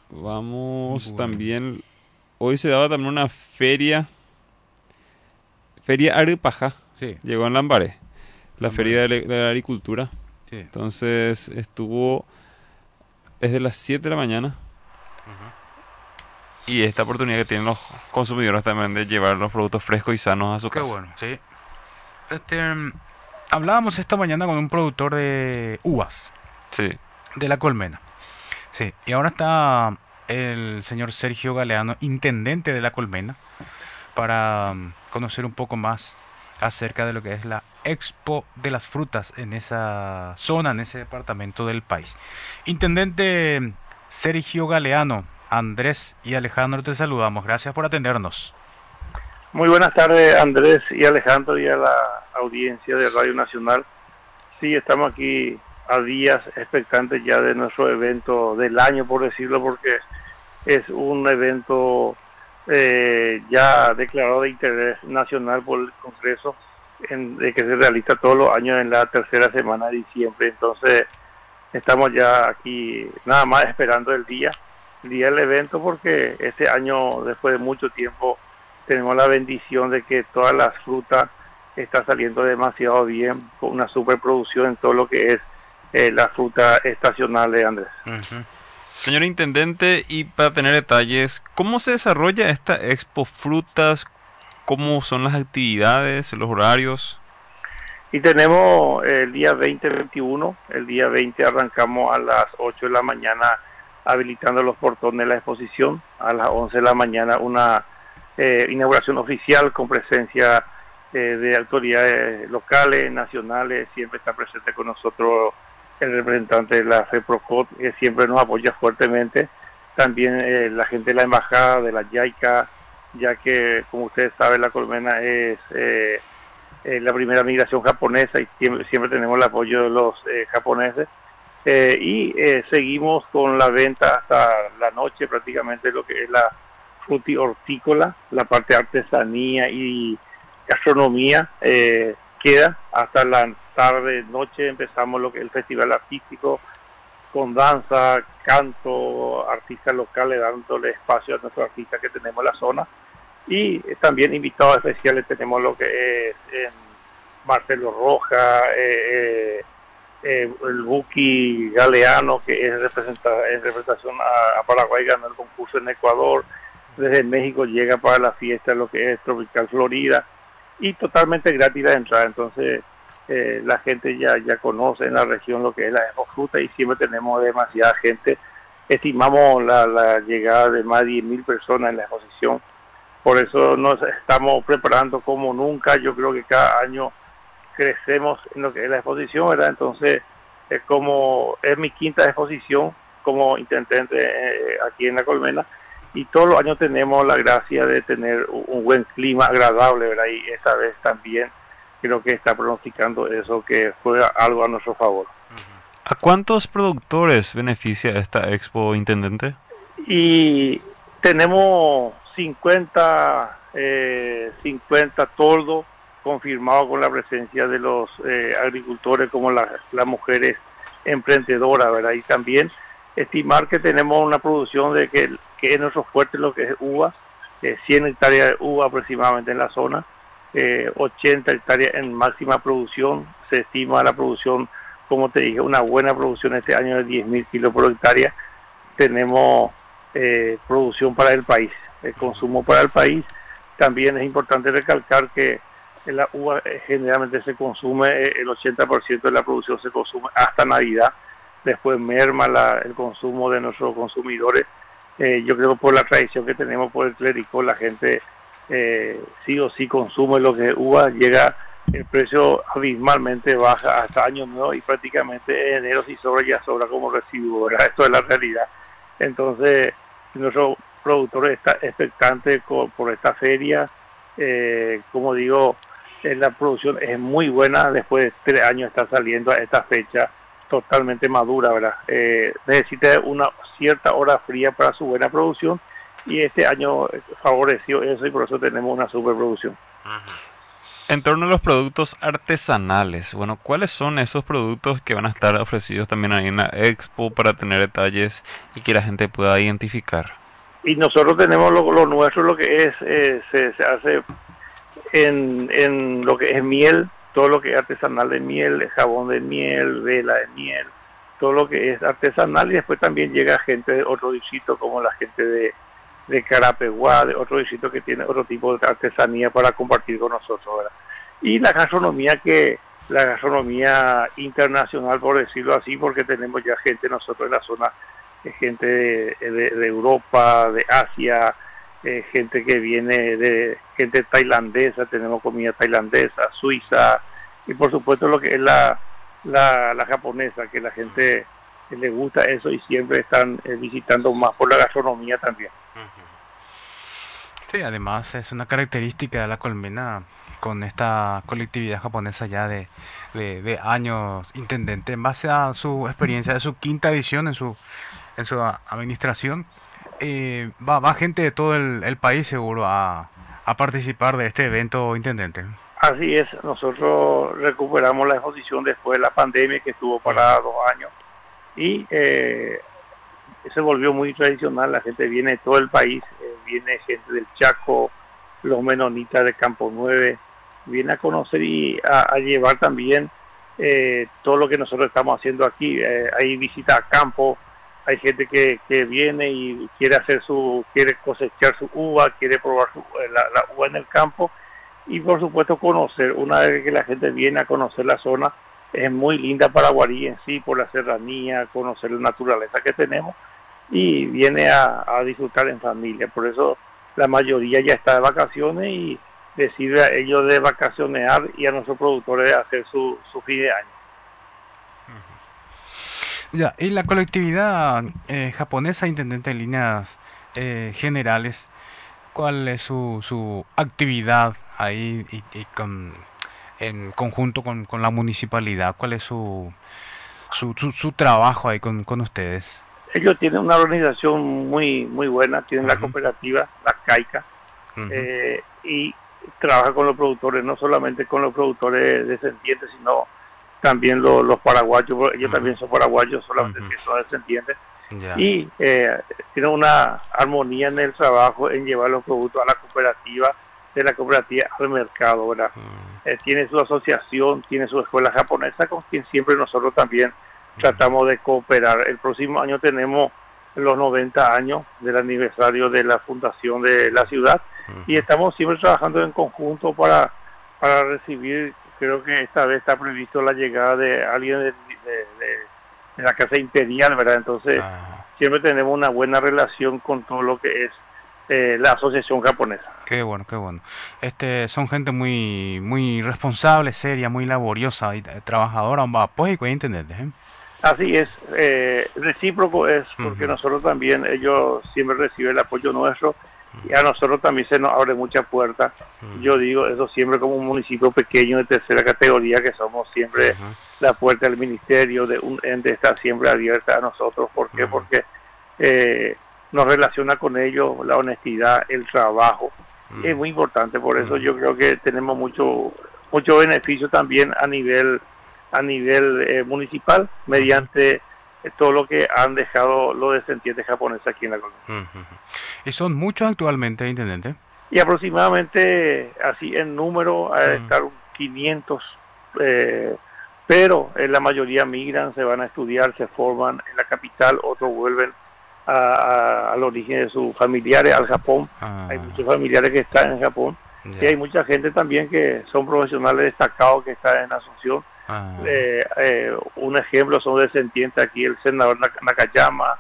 Vamos Bueno, también. Hoy se daba también una feria. Feria Aripajá. sí, Llegó en Lambaré. La feria Lambaré. de la agricultura. Sí. Entonces estuvo desde las 7 de la mañana. Ajá. Y esta oportunidad que tienen los consumidores también de llevar los productos frescos y sanos a su Qué casa. bueno, sí. Hablábamos esta mañana con un productor de uvas, Sí. de La Colmena. Sí, y ahora está el señor Sergio Galeano, intendente de La Colmena, para conocer un poco más acerca de lo que es la Expo de las Frutas en esa zona, en ese departamento del país. Intendente Sergio Galeano, Andrés y Alejandro, te saludamos. Gracias por atendernos. Muy buenas tardes, Andrés y Alejandro, y a la audiencia de Radio Nacional. Sí, estamos aquí a días expectantes ya de nuestro evento del año, por decirlo, porque es un evento ya declarado de interés nacional por el Congreso, de que se realiza todos los años en la tercera semana de diciembre. Entonces, estamos ya aquí nada más esperando el día del evento, porque este año, después de mucho tiempo, tenemos la bendición de que todas las frutas está saliendo demasiado bien, con una superproducción en todo lo que es las frutas estacionales, Andrés. Ujú. Señor Intendente, y para tener detalles, ¿cómo se desarrolla esta Expo Frutas? ¿Cómo son las actividades, los horarios? Y tenemos el día 20-21, el día 20 arrancamos a las 8 de la mañana habilitando los portones de la exposición, a las 11 de la mañana una inauguración oficial con presencia de autoridades locales, nacionales. Siempre está presente con nosotros el representante de la FEPROCOT, que siempre nos apoya fuertemente. También la gente de la embajada, de la JICA, ya que, como ustedes saben, La Colmena es la primera migración japonesa, y siempre tenemos el apoyo de los japoneses. Seguimos con la venta hasta la noche, prácticamente, lo que es la frutihortícola, la parte de artesanía y gastronomía. Queda hasta la tarde, noche, empezamos lo que es el festival artístico, con danza, canto, artistas locales, dándole espacio a nuestros artistas que tenemos en la zona. Y también invitados especiales tenemos lo que es Marcelo Roja, el Buki Galeano, que es en representación a Paraguay, ganó el concurso en Ecuador. Desde México llega para la fiesta lo que es Tropical Florida, y totalmente gratis la entrada. Entonces la gente ya conoce en la región lo que es la Fruta, y siempre tenemos demasiada gente. Estimamos la llegada de más de 10.000 personas en la exposición. Por eso nos estamos preparando como nunca. Yo creo que cada año crecemos en lo que es la exposición, ¿verdad? Entonces, como es mi quinta exposición como intendente aquí en La Colmena, y todos los años tenemos la gracia de tener un buen clima agradable, ¿verdad? Y esta vez también creo que está pronosticando eso, que juega algo a nuestro favor. ¿A cuántos productores beneficia esta Expo, Intendente? Y tenemos 50 toldos confirmados, con la presencia de los agricultores, como las mujeres emprendedoras, ¿verdad? Y también estimar que tenemos una producción que es nuestro fuerte, lo que es uva, 100 hectáreas de uva aproximadamente en la zona, 80 hectáreas en máxima producción. Se estima la producción, como te dije, una buena producción este año de 10.000 kilos por hectárea. Tenemos producción para el país, consumo para el país. También es importante recalcar que la uva generalmente se consume, el 80% de la producción se consume hasta Navidad. Después merma el consumo de nuestros consumidores. Yo creo que por la tradición que tenemos por el clérigo, la gente sí o sí consume lo que es uva. Llega el precio abismalmente baja hasta año nuevo, y prácticamente en enero si sobra, ya sobra como residuo, ¿verdad? Esto es la realidad. Entonces, nuestro productor está expectante por esta feria. Como digo, la producción es muy buena. Después de 3 años está saliendo a esta fecha totalmente madura, ¿verdad? Necesita una cierta hora fría para su buena producción, y este año favoreció eso, y por eso tenemos una superproducción. En torno a los productos artesanales, bueno, ¿cuáles son esos productos que van a estar ofrecidos también ahí en la expo para tener detalles y que la gente pueda identificar? Y nosotros tenemos lo nuestro, lo que es, se hace en lo que es miel, todo lo que es artesanal de miel, jabón de miel, vela de miel, todo lo que es artesanal, y después también llega gente de otro distrito, como la gente de Carapeguá, de otro distrito que tiene otro tipo de artesanía para compartir con nosotros, ¿verdad? Y la gastronomía internacional, por decirlo así, porque tenemos ya gente nosotros en la zona, gente de Europa, de Asia, gente que viene gente tailandesa, tenemos comida tailandesa, suiza, y por supuesto lo que es la japonesa, que la gente le gusta eso y siempre están visitando más por la gastronomía también. Sí, además es una característica de la colmena con esta colectividad japonesa ya de años, intendente, en base a su experiencia de su quinta edición en su administración, va gente de todo el país seguro a participar de este evento, intendente. Así es, nosotros recuperamos la exposición después de la pandemia que estuvo parada 2 años y se volvió muy tradicional, la gente viene de todo el país, viene gente del Chaco, los menonitas de Campo 9, viene a conocer y a llevar también todo lo que nosotros estamos haciendo aquí. Hay visita a campo, hay gente que viene y quiere cosechar su uva, quiere probar la uva en el campo y por supuesto conocer. Una vez que la gente viene a conocer la zona, es muy linda Paraguarí en sí, por la serranía, conocer la naturaleza que tenemos y viene a disfrutar en familia. Por eso la mayoría ya está de vacaciones y decide a ellos de vacacionear y a nuestros productores de hacer su fin de año. Ya, y la colectividad japonesa, intendente, en líneas generales, ¿cuál es su actividad ahí en conjunto con la municipalidad? ¿Cuál es su trabajo ahí con ustedes? Ellos tienen una organización muy buena, tienen la cooperativa, la CAICA, y trabaja con los productores, no solamente con los productores descendientes, sino también los paraguayos, ellos también son paraguayos, solamente que son descendientes, y tienen una armonía en el trabajo, en llevar los productos a la cooperativa, de la cooperativa al mercado, ¿verdad? Tiene su asociación, tiene su escuela japonesa, con quien siempre nosotros también tratamos de cooperar. El próximo año tenemos los 90 años del aniversario de la fundación de la ciudad y estamos siempre trabajando en conjunto para recibir. Creo que esta vez está previsto la llegada de alguien de la Casa Imperial, ¿verdad? Entonces siempre tenemos una buena relación con todo lo que es la asociación japonesa. Qué bueno, qué bueno. Son gente muy responsable, seria, muy laboriosa y trabajadora, pues y intendente, ¿eh? Así es, recíproco es, porque nosotros también, ellos siempre reciben el apoyo nuestro y a nosotros también se nos abre muchas puertas. Yo digo eso siempre como un municipio pequeño de tercera categoría, que somos siempre la puerta del ministerio de un ente está siempre abierta a nosotros. ¿Por qué? Porque nos relaciona con ellos la honestidad, el trabajo, es muy importante. Por eso yo creo que tenemos mucho beneficio también a nivel municipal mediante todo lo que han dejado los descendientes japoneses aquí en la colonia. ¿Y son muchos actualmente, intendente? Y aproximadamente, así en número, a estar 500, pero la mayoría migran, se van a estudiar, se forman en la capital, otros vuelven al origen de sus familiares, al Japón. Hay muchos familiares que están en Japón, y hay mucha gente también que son profesionales destacados que están en Asunción. Un ejemplo son descendientes aquí, el senador Nakayama,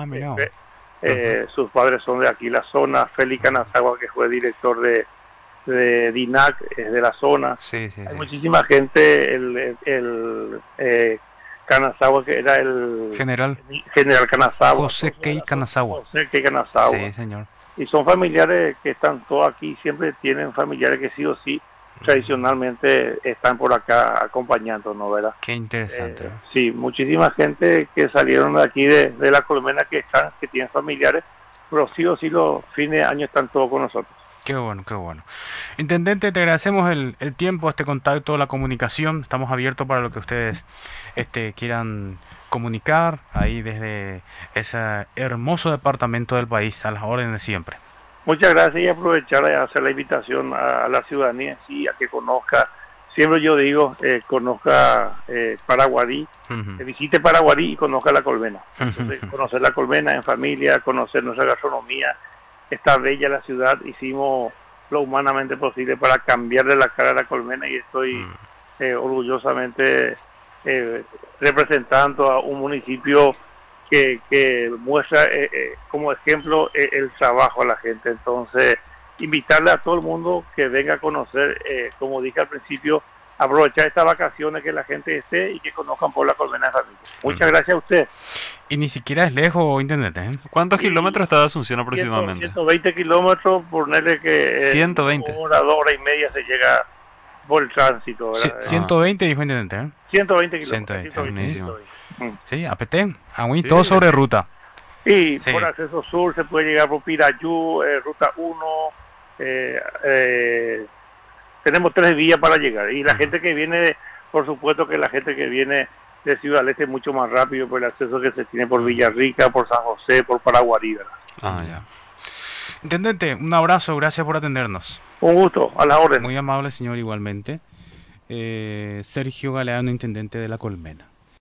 sus padres son de aquí la zona, Félix Kanazawa, que fue director de DINAC, es de la zona. Hay muchísima gente, el Kanazawa, que era el general Kanazawa, José Kei Kanazawa. Sí, señor. Y son familiares que están todos aquí, siempre tienen familiares que sí o sí tradicionalmente están por acá acompañándonos, ¿verdad? Qué interesante. Sí, muchísima gente que salieron de aquí de la colmena que tienen familiares, pero sí o sí los fines de año están todos con nosotros. Qué bueno, qué bueno. Intendente, te agradecemos el tiempo, este contacto, la comunicación. Estamos abiertos para lo que ustedes quieran comunicar ahí desde ese hermoso departamento del país, a las órdenes de siempre. Muchas gracias y aprovechar de hacer la invitación a la ciudadanía, sí, a que conozca, siempre yo digo, conozca Paraguarí, visite Paraguarí y conozca la Colmena. Entonces, conocer la Colmena en familia, conocer nuestra gastronomía, está bella la ciudad, hicimos lo humanamente posible para cambiarle la cara a la Colmena y estoy orgullosamente representando a un municipio que muestra como ejemplo el trabajo a la gente. Entonces, invitarle a todo el mundo que venga a conocer, como dije al principio, aprovechar estas vacaciones que la gente esté y que conozcan por la Colmena de familia. Muchas gracias a usted. Y ni siquiera es lejos, intendente, ¿eh? ¿Cuántos kilómetros está de Asunción aproximadamente? 120 kilómetros, ponerle que 120. 2 horas y media se llega por el tránsito, ¿verdad? 120 dijo intendente, ¿eh? 120 kilómetros. 120, 120. Sí, apete, aún todo sobre ruta. Y Sí. por acceso sur se puede llegar por Pirayú, ruta 1, tenemos 3 vías para llegar. Y la gente que viene, por supuesto que la gente que viene de Ciudad del Este es mucho más rápido por el acceso que se tiene por Villarrica, por San José, por Paraguarí, ¿verdad? Ya. Intendente, un abrazo, gracias por atendernos. Un gusto, a la orden. Muy amable, señor, igualmente. Sergio Galeano, intendente de La Colmena.